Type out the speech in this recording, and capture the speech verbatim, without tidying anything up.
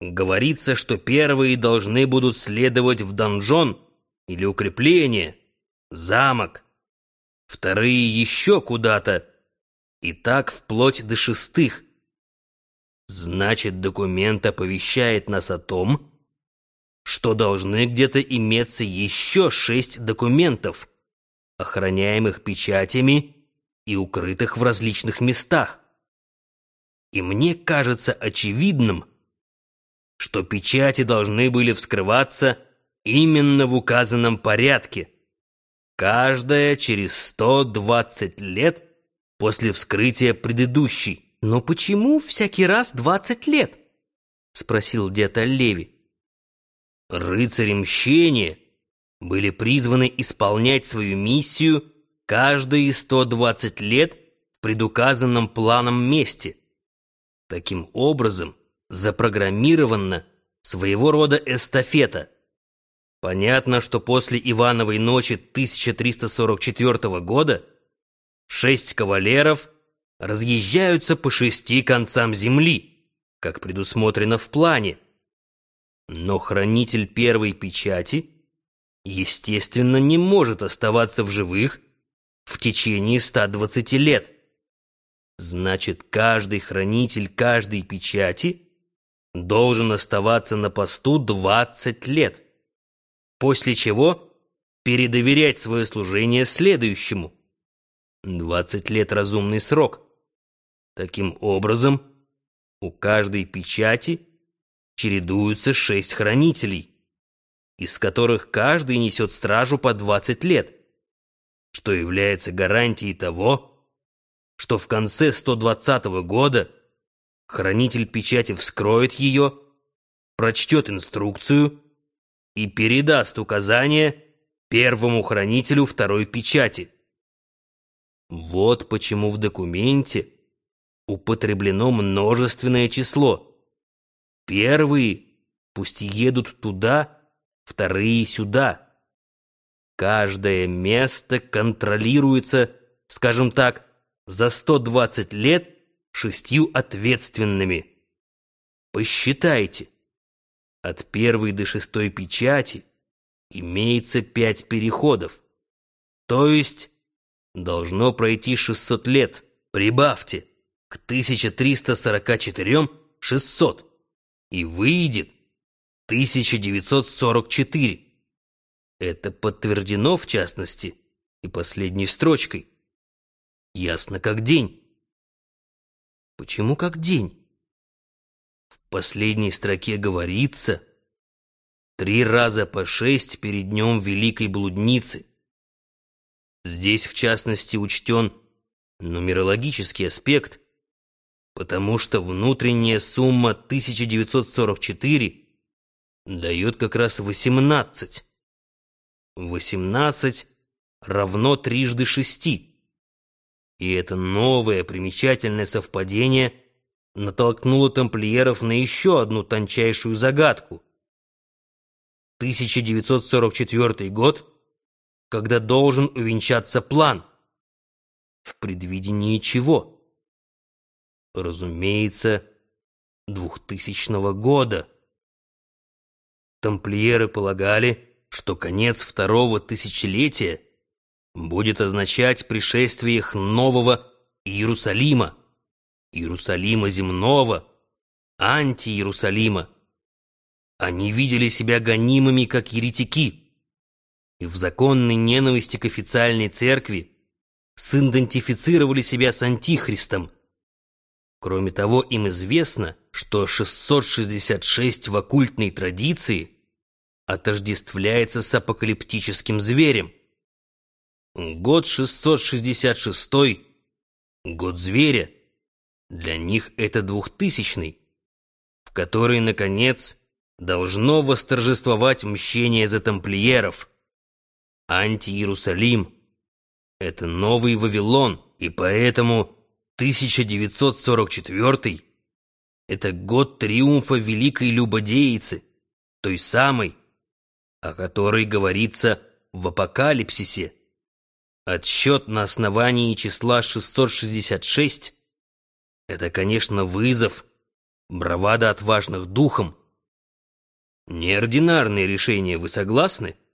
Говорится, что первые должны будут следовать в донжон или укрепление, замок, вторые еще куда-то, и так вплоть до шестых. Значит, документ оповещает нас о том, что должны где-то иметься еще шесть документов, охраняемых печатями и укрытых в различных местах. И мне кажется очевидным, что печати должны были вскрываться именно в указанном порядке, каждая через сто двадцать лет после вскрытия предыдущей. «Но почему всякий раз двадцать лет?» — спросил дед Леви. Рыцари мщения были призваны исполнять свою миссию каждые сто двадцать лет в предуказанном планом месте. Таким образом, запрограммирована своего рода эстафета. Понятно, что после Ивановой ночи тысяча триста сорок четвёртого года шесть кавалеров разъезжаются по шести концам земли, как предусмотрено в плане. Но хранитель первой печати, естественно, не может оставаться в живых в течение ста двадцати лет. Значит, каждый хранитель каждой печати должен оставаться на посту двадцать лет, после чего передоверять свое служение следующему. двадцать лет — разумный срок. Таким образом, у каждой печати чередуются шесть хранителей, из которых каждый несет стражу по двадцать лет, что является гарантией того, что в конце сто двадцатого года хранитель печати вскроет ее, прочтет инструкцию и передаст указания первому хранителю второй печати. Вот почему в документе употреблено множественное число. Первые пусть едут туда, вторые сюда. Каждое место контролируется, скажем так, за сто двадцать лет шестью ответственными. Посчитайте. От первой до шестой печати имеется пять переходов. То есть должно пройти шестьсот лет. Прибавьте к тысяча триста сорока четырем шестьсот, и выйдет тысяча девятьсот сорок четыре. Это подтверждено, в частности, и последней строчкой. Ясно как день. Почему как день? В последней строке говорится: три раза по шесть перед днем Великой Блудницы. Здесь, в частности, учтен нумерологический аспект, потому что внутренняя сумма тысяча девятьсот сорок четыре дает как раз восемнадцать. восемнадцать равно трижды шести. И это новое примечательное совпадение натолкнуло тамплиеров на еще одну тончайшую загадку. тысяча девятьсот сорок четвёртый год, когда должен увенчаться план. В предвидении чего? Разумеется, двухтысячного года. Тамплиеры полагали, что конец второго тысячелетия будет означать пришествие их нового Иерусалима, Иерусалима земного, анти-Иерусалима. Они видели себя гонимыми как еретики, и в законной ненависти к официальной церкви сидентифицировали себя с Антихристом. Кроме того, им известно, что шестьсот шестьдесят шесть в оккультной традиции отождествляется с апокалиптическим зверем. Год шестьсот шестьдесят шестой, год зверя, для них это двухтысячный, в который, наконец, должно восторжествовать мщение за тамплиеров. Анти-Иерусалим — это новый Вавилон, и поэтому тысяча девятьсот сорок четвёртый — это год триумфа великой любодеицы, той самой, о которой говорится в Апокалипсисе. Отсчет на основании числа шестьсот шестьдесят шесть — это, конечно, вызов, бравада отважных духом, Неординарное решение, вы согласны?